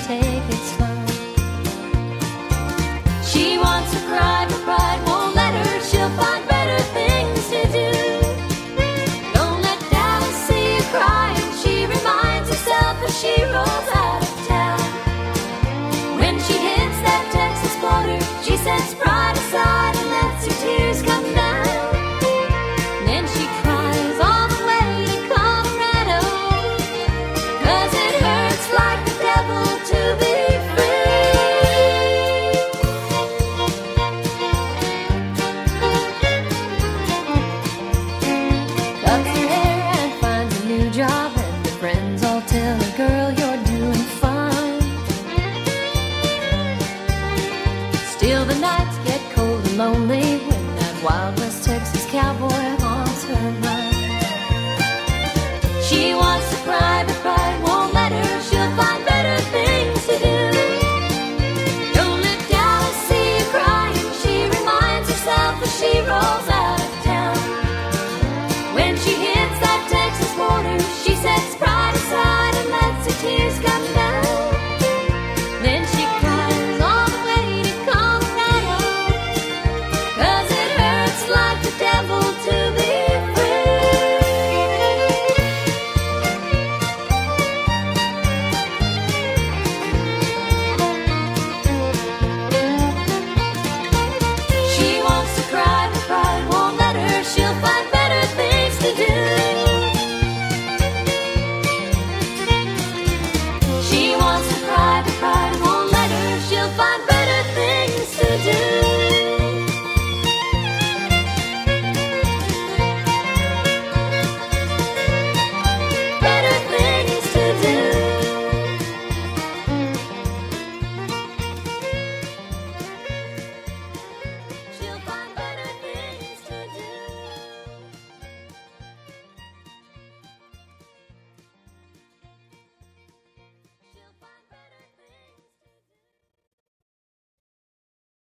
take it slow. She wants to cry, but pride won't let her. She'll find better things to do. Don't let Dallas see you crying, she reminds herself as she rolls out of town. When she hits that Texas border, she sets pride aside and lets her tears come down. Then she cries all the way to Colorado, 'cause it hurts like the devil to be free. Cuts her hair and finds a new job, and her friends all tell her, girl, you're doing fine. Still the nights get cold and lonely when that wild